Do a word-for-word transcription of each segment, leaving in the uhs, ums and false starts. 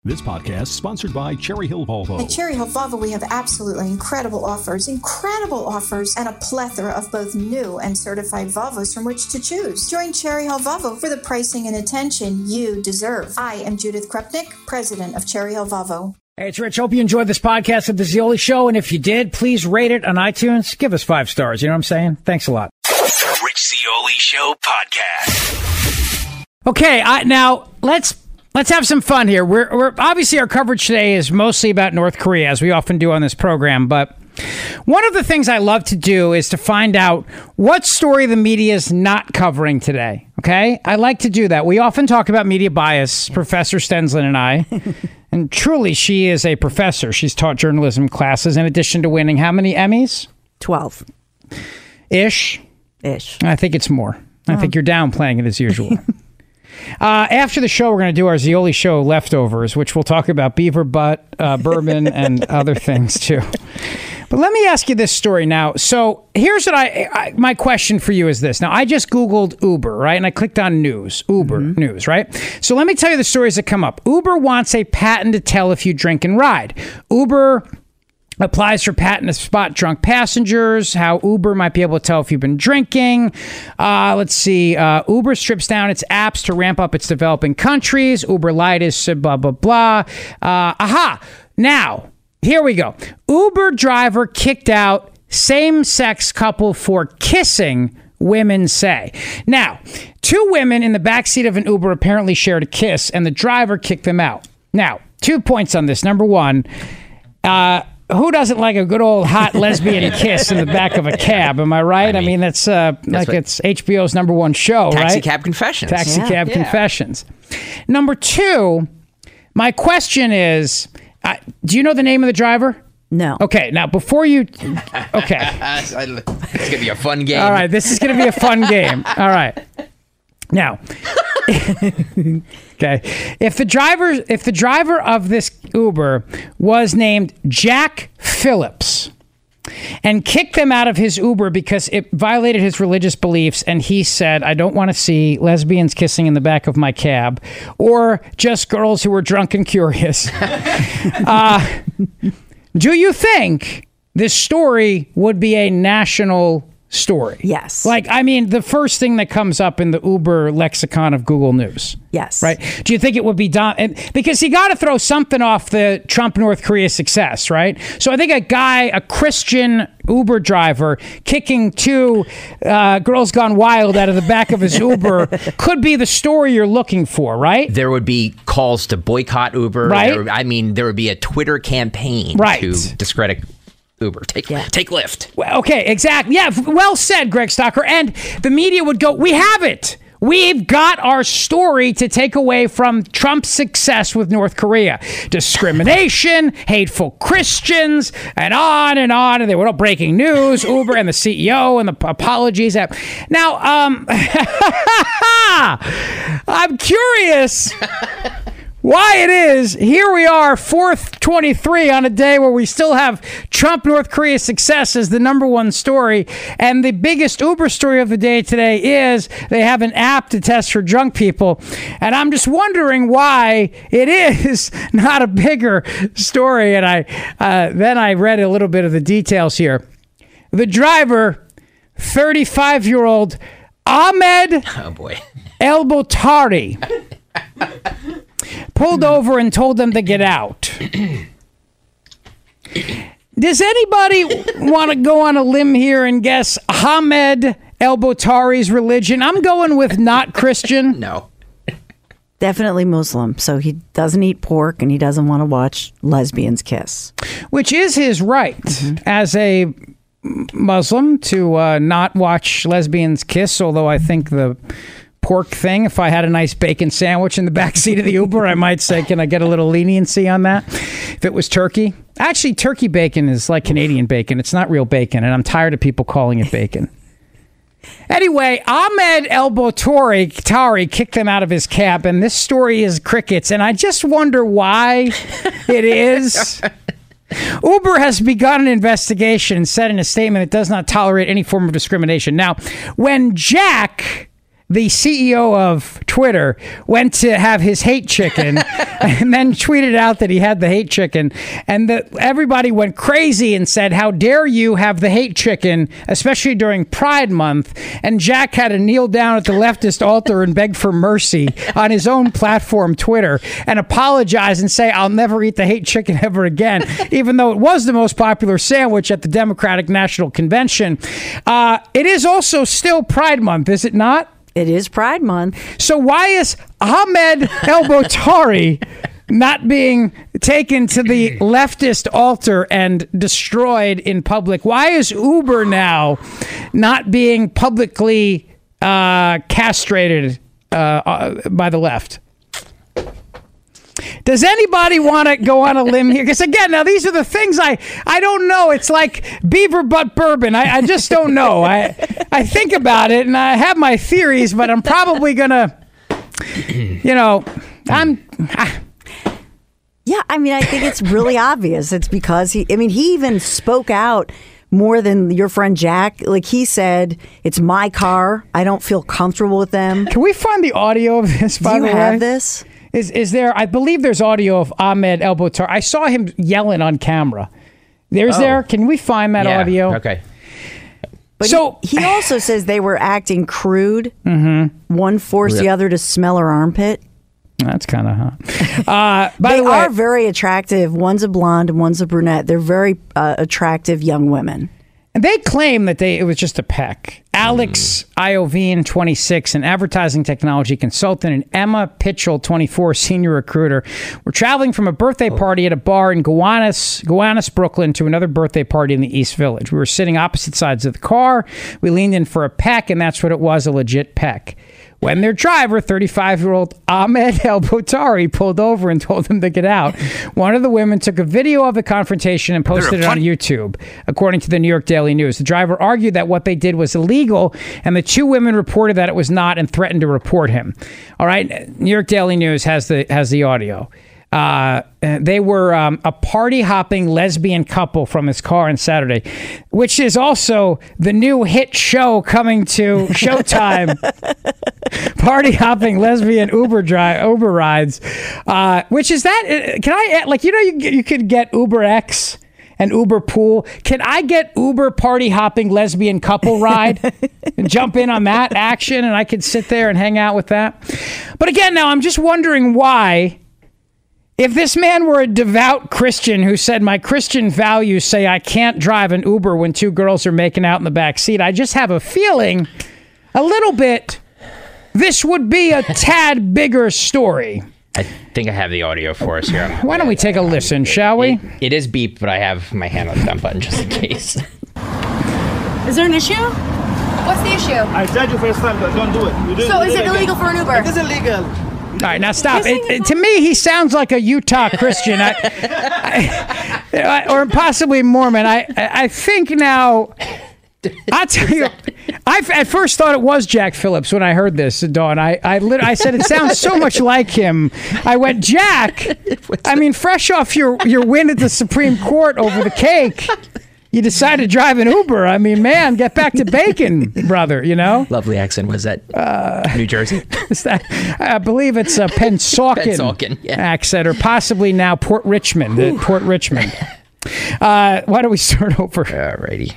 This podcast is sponsored by Cherry Hill Volvo. At Cherry Hill Volvo, we have absolutely incredible offers, incredible offers, and a plethora of both new and certified Volvos from which to choose. Join Cherry Hill Volvo for the pricing and attention you deserve. I am Judith Krupnik, president of Cherry Hill Volvo. Hey, it's Rich. Hope you enjoyed this podcast of The Zeoli Show. And if you did, please rate it on iTunes. Give us five stars. You know what I'm saying? Thanks a lot. Rich Zeoli Show podcast. Okay, I, now let's let's have some fun here. We're, we're obviously our coverage today is mostly about North Korea, as we often do on this program. But one of the things I love to do is to find out what story the media is not covering today. Okay, I like to do that. We often talk about media bias, Professor Stensland and I. And truly, she is a professor. She's taught journalism classes in addition to winning how many Emmys? twelve. Ish? Ish. I think it's more. I Oh. think you're downplaying it as usual. uh, after the show, we're going to do our Zeoli Show leftovers, which we'll talk about beaver butt, uh, bourbon, and other things, too. But let me ask you this story now. So here's what I, I, my question for you is this. Now, I just Googled Uber, right? And I clicked on news, Uber mm-hmm. news, right? So let me tell you the stories that come up. Uber wants a patent to tell if you drink and ride. Uber applies for patent to spot drunk passengers, how Uber might be able to tell if you've been drinking. Uh, let's see. Uh, Uber strips down its apps to ramp up its developing countries. Uber Lite is blah, blah, blah. Uh, aha. Now, here we go. Uber driver kicked out same-sex couple for kissing, women say. Now, two women in the backseat of an Uber apparently shared a kiss, and the driver kicked them out. Now, two points on this. Number one, uh, who doesn't like a good old hot lesbian kiss in the back of a cab? Am I right? I mean, I mean that's, uh, that's like it's H B O's number one show, Taxi right? Taxi Cab Confessions. Taxi yeah. Cab yeah. Confessions. Number two, my question is, uh, do you know the name of the driver? No. Okay, now before you... Okay. It's going to be a fun game. All right, this is going to be a fun game. All right. Now... Okay. If the driver if the driver of this Uber was named Jack Phillips and kicked them out of his Uber because it violated his religious beliefs and he said, I don't want to see lesbians kissing in the back of my cab or just girls who were drunk and curious. uh, do you think this story would be a national story? Yes. Like, I mean, the first thing that comes up in the Uber lexicon of Google News. Yes. Right? Do you think it would be done? And, because he got to throw something off the Trump North Korea success, right? So I think a guy, a Christian Uber driver, kicking two uh, girls gone wild out of the back of his Uber could be the story you're looking for, right? There would be calls to boycott Uber. Right. There, I mean, there would be a Twitter campaign right. to discredit Uber. Take yeah. take Lyft. Well, okay, exactly. Yeah, well said, Greg Stocker. And the media would go, we have it. We've got our story to take away from Trump's success with North Korea. Discrimination, hateful Christians, and on and on. And they were all breaking news, Uber and the C E O and the apologies. Now, um, I'm curious why it is, here we are, fourth twenty-three on a day where we still have Trump North Korea success as the number one story. And the biggest Uber story of the day today is they have an app to test for drunk people. And I'm just wondering why it is not a bigger story. And I uh, then I read a little bit of the details here. The driver, thirty-five-year-old Ahmed oh boy. El Botari, pulled over and told them to get out. Does anybody want to go on a limb here and guess Ahmed El Botari's religion? I'm going with not Christian. No. Definitely Muslim. So he doesn't eat pork and he doesn't want to watch lesbians kiss. Which is his right mm-hmm. as a Muslim to uh, not watch lesbians kiss, although I think the pork thing, if I had a nice bacon sandwich in the backseat of the Uber, I might say, can I get a little leniency on that? If it was turkey. Actually, turkey bacon is like Canadian bacon. It's not real bacon, and I'm tired of people calling it bacon. Anyway, Ahmed El Botari Tari kicked them out of his cab, and this story is crickets, and I just wonder why it is. Uber has begun an investigation and said in a statement it does not tolerate any form of discrimination. Now, when Jack the C E O of Twitter, went to have his hate chicken and then tweeted out that he had the hate chicken, and that everybody went crazy and said, how dare you have the hate chicken, especially during Pride Month. And Jack had to kneel down at the leftist altar and beg for mercy on his own platform, Twitter, and apologize and say, I'll never eat the hate chicken ever again, even though it was the most popular sandwich at the Democratic National Convention. Uh, it is also still Pride Month, is it not? It is Pride Month. So why is Ahmed El-Botari not being taken to the leftist altar and destroyed in public? Why is Uber now not being publicly uh, castrated uh, uh, by the left? Does anybody want to go on a limb here? Because again, now these are the things I, I don't know. It's like beaver butt bourbon. I, I just don't know. I I think about it and I have my theories, but I'm probably gonna, you know, I'm. I, Yeah, I mean, I think it's really obvious. It's because he, I mean, he even spoke out more than your friend Jack. Like he said, it's my car. I don't feel comfortable with them. Can we find the audio of this, by Do the you way? have this? Is is there, I believe there's audio of Ahmed El-Botari. I saw him yelling on camera. There's Oh. there. Can we find that Yeah, audio? Okay. But So- he, he also says they were acting crude. Mm-hmm. One forced the other to smell her armpit. That's kind of hot. Uh, by They the way, are very attractive. One's a blonde and one's a brunette. They're very uh, attractive young women. and they claim that they it was just a peck. Alex Iovine, twenty-six, an advertising technology consultant, and Emma Pitchell, twenty-four, senior recruiter, were traveling from a birthday party at a bar in Gowanus, Gowanus, Brooklyn, to another birthday party in the East Village. We were sitting opposite sides of the car. We leaned in for a peck, and that's what it was, a legit peck. When their driver, thirty-five-year-old Ahmed El-Botari, pulled over and told them to get out, one of the women took a video of the confrontation and posted it on YouTube, according to the New York Daily News. The driver argued that what they did was illegal, and the two women reported that it was not and threatened to report him. All right, New York Daily News has the has the audio. Uh, they were um, a party-hopping lesbian couple from his car on Saturday, which is also the new hit show coming to Showtime. Party-hopping lesbian Uber drive Uber rides, uh, which is that? Can I like you know you you could get Uber X and Uber Pool. Can I get Uber party-hopping lesbian couple ride and jump in on that action, and I could sit there and hang out with that? But again, now I'm just wondering why. If this man were a devout Christian who said, my Christian values say I can't drive an Uber when two girls are making out in the back seat, I just have a feeling a little bit this would be a tad bigger story. I think I have the audio for us here. Why don't we take a listen, shall we? It, it is beep, but I have my hand on the dump button just in case. Is there an issue? What's the issue? I tried you first time, but don't do it. You do, So you is do it illegal for an Uber? It is illegal. All right, now stop. It, it, to me, he sounds like a Utah Christian, I, I, or possibly Mormon. I, I think now. I'll tell you, I at first thought it was Jack Phillips when I heard this, Dawn. I I, lit, I said it sounds so much like him. I went, Jack. I mean, fresh off your your win at the Supreme Court over the cake, you decided to drive an Uber. I mean, man, get back to bacon, brother. You know. Lovely accent. Was that uh, New Jersey? Is that, I believe it's a Pensauken, Pensauken, yeah. accent, or possibly now Port Richmond. uh, Port Richmond. Uh, why don't we start over? Alrighty.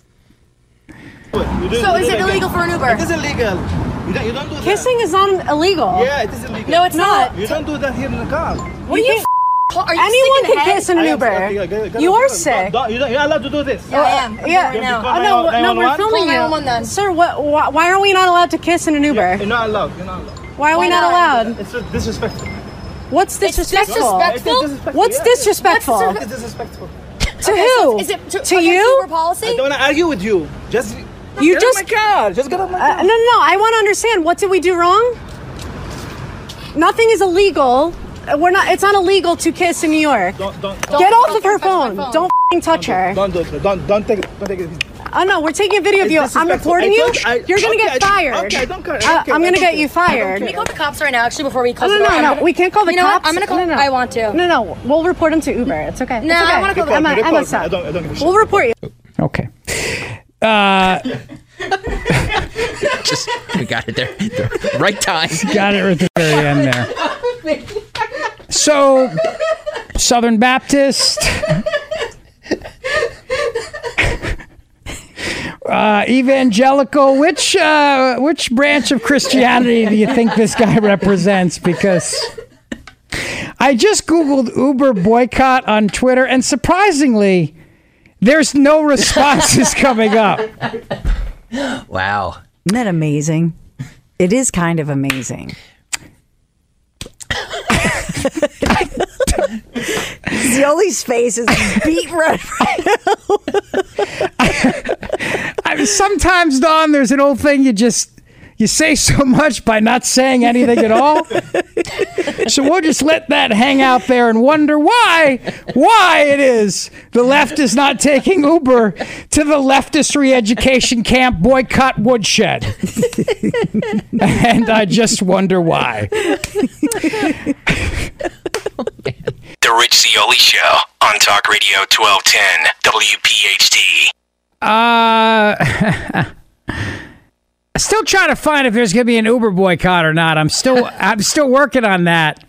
You do, So you is do it illegal for an Uber? It is illegal. You don't, you don't do that. Kissing is not illegal. Yeah, it is illegal. No, it's not. You don't do that here in the car. What are you? F- are you Anyone sick in can the head? kiss in an I am- Uber. okay, okay, okay, You okay. are Don't- sick. don't- you don't, you're not allowed to do this. Yeah, I am. Yeah. Right You now. have to call Oh, no, no, we're nine one one. filming Call nine one one you. then. Sir, what, why, why are we not allowed to kiss in an Uber? You're not allowed. You're not allowed. Why are we Why not not? allowed? It's just disrespectful. What's disrespectful? disrespectful. It is disrespectful. What's yeah. disrespectful? It is disrespectful. To Okay, who? so is it to, to against you? Uber policy? I don't want to argue with you. Just You get just- out of my car. Just get out of my Uh, car. no, no, no. I want to understand. What did we do wrong? Nothing is illegal. Uh, We're not. It's not illegal to kiss in New York. Don't, don't, Don't- Get off don't of her touch my phone. phone. Don't f***ing touch her. don't do it. Don't, don't take it. Don't take it. Oh no, we're taking a video of It's you. I'm disrespectful. recording I you. told you- I- You're gonna okay, get I- fired. okay, I don't care. I Uh, don't care. I'm I gonna don't get care. you I don't fired. Can we call the cops right now, actually, before we close No, the no, door? no, I'm no. We can't call the you know cops. What? I'm gonna call. No, no. I want to. No, no. We'll report him to Uber. It's okay. No, it's okay. I wanna call the Emma, Report Emma, me. stop. I don't, I don't give a shit. We'll report you. Okay. Uh, Just we got it there, the right time. Got it right at the very end there. So, Southern Baptist, uh, evangelical. Which uh, which branch of Christianity do you think this guy represents? Because I just Googled Uber boycott on Twitter, and surprisingly, there's no responses coming up. Wow. Isn't that amazing? It is kind of amazing. Zioli's face is beat red right now. I, I mean, sometimes, Dawn, there's an old thing you just you say so much by not saying anything at all. So we'll just let that hang out there and wonder why, why it is the left is not taking Uber to the leftist re-education camp boycott woodshed. And I just wonder why. The Rich Zeoli Show on Talk Radio twelve ten W P H T. Uh... Still trying to find if there's going to be an Uber boycott or not. I'm still I'm still working on that.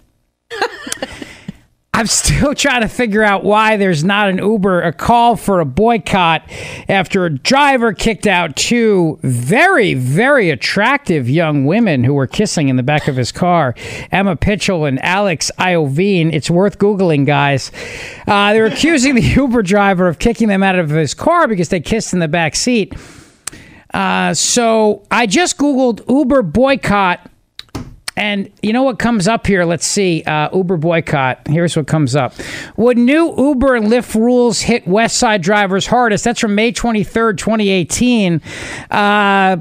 I'm still trying to figure out why there's not an Uber, a call for a boycott after a driver kicked out two very, very attractive young women who were kissing in the back of his car, Emma Pitchell and Alex Iovine. It's worth Googling, guys. Uh, they're accusing the Uber driver of kicking them out of his car because they kissed in the back seat. Uh, so I just Googled Uber boycott, and you know what comes up here? Let's see. Uh, Uber boycott. Here's what comes up. Would new Uber and Lyft rules hit West Side drivers hardest? That's from May twenty-third, twenty eighteen. Uh,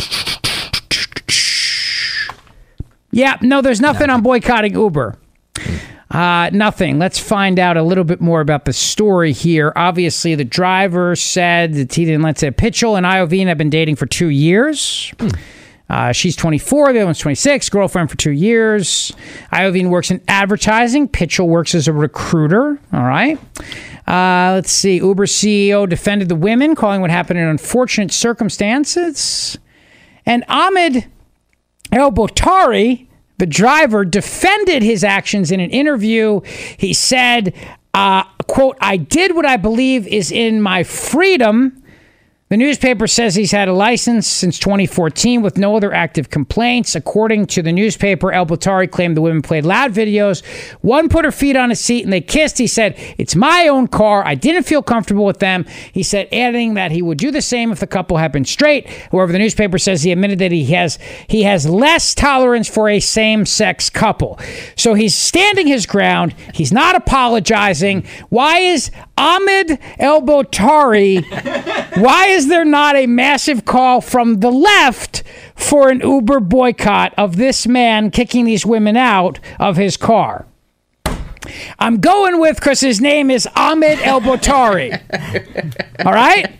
yeah, no, there's nothing on boycotting Uber. Uh, nothing. Let's find out a little bit more about the story here. Obviously, the driver said that he didn't let say Pitchell and Iovine have been dating for two years. Hmm. Uh, she's twenty-four. The other one's twenty-six. Girlfriend for two years. Iovine works in advertising. Pitchell works as a recruiter. All right. Uh, let's see. Uber C E O defended the women, calling what happened an unfortunate circumstances. And Ahmed El-Boutari, the driver, defended his actions in an interview. He said, uh, quote, "I did what I believe is in my freedom." The newspaper says he's had a license since twenty fourteen with no other active complaints. According to the newspaper, El-Boutari claimed the women played loud videos. One put her feet on a seat and they kissed. He said, "It's my own car. I didn't feel comfortable with them." He said, adding that he would do the same if the couple had been straight. However, the newspaper says he admitted that he has he has less tolerance for a same-sex couple. So he's standing his ground. He's not apologizing. Why is Ahmed El-Boutari, why is there not a massive call from the left for an Uber boycott of this man kicking these women out of his car? I'm going with because his name is Ahmed El-Boutari. All right?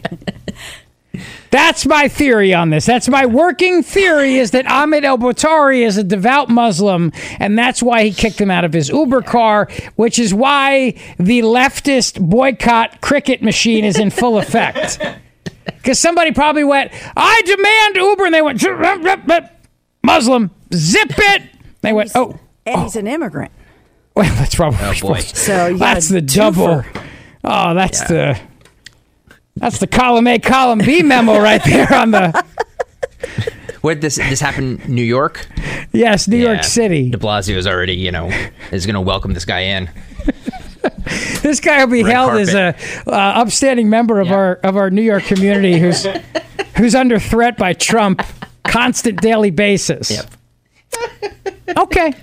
That's my theory on this. That's my working theory, is that Ahmed El-Boutari is a devout Muslim, and that's why he kicked him out of his Uber car, which is why the leftist boycott cricket machine is in full effect. Because somebody probably went, "I demand Uber," and they went, "Muslim, zip it." They went, "Oh." And oh. he's an immigrant. Well, that's probably Oh, boy. So you that's got a the double. twofer. Oh, that's Yeah. the that's the column A, column B memo right there on the. Where this this happened? New York. Yes, New Yeah. York City. De Blasio is already, you know, is going to welcome this guy in. This guy will be Red held as a uh, upstanding member of Yeah. our of our New York community who's who's under threat by Trump, constant daily basis. Yep. Okay.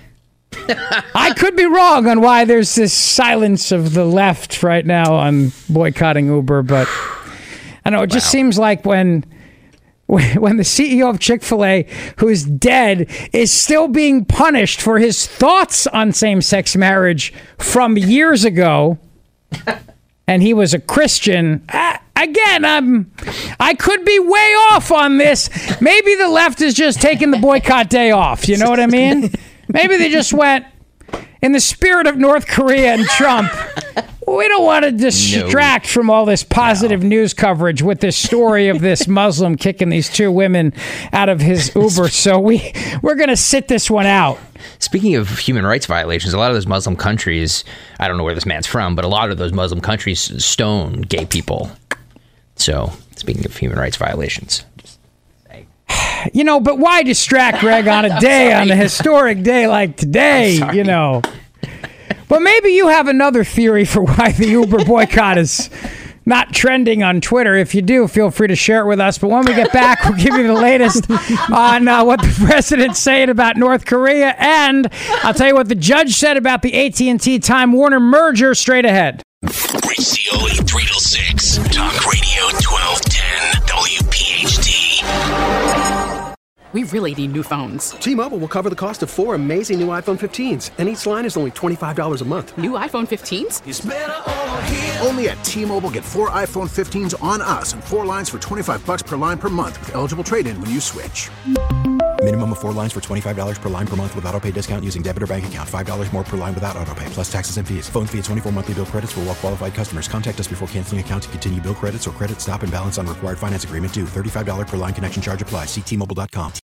I could be wrong on why there's this silence of the left right now on boycotting Uber, but I know it just Wow. seems like when when the C E O of Chick-fil-A, who's dead, is still being punished for his thoughts on same-sex marriage from years ago, and he was a Christian. Uh, again, I'm, I could be way off on this. Maybe the left is just taking the boycott day off. You know what I mean? Maybe they just went, in the spirit of North Korea and Trump, we don't want to distract no. from all this positive no. news coverage with this story of this Muslim kicking these two women out of his Uber. So we, we're going to sit this one out. Speaking of human rights violations, a lot of those Muslim countries, I don't know where this man's from, but a lot of those Muslim countries stone gay people. So, speaking of human rights violations. You know, but why distract, Greg, on a day, on a historic day like today, you know? But maybe you have another theory for why the Uber boycott is not trending on Twitter. If you do, feel free to share it with us. But when we get back, we'll give you the latest on uh, what the president's saying about North Korea. And I'll tell you what the judge said about the A T and T Time Warner merger straight ahead. Rich Zeoli, three till six. Talk Radio twelve ten W P H T. We really need new phones. T-Mobile will cover the cost of four amazing new iPhone fifteens, and each line is only twenty-five dollars a month. New iPhone fifteens? It's better over here. Only at T-Mobile, get four iPhone fifteens on us and four lines for twenty-five dollars per line per month with eligible trade-in when you switch. Minimum of four lines for twenty-five dollars per line per month with autopay discount using debit or bank account. five dollars more per line without autopay, plus taxes and fees. Phone fee at twenty-four monthly bill credits for well-qualified customers. Contact us before canceling account to continue bill credits or credit stop and balance on required finance agreement due. thirty-five dollars per line connection charge applies. See T Mobile dot com.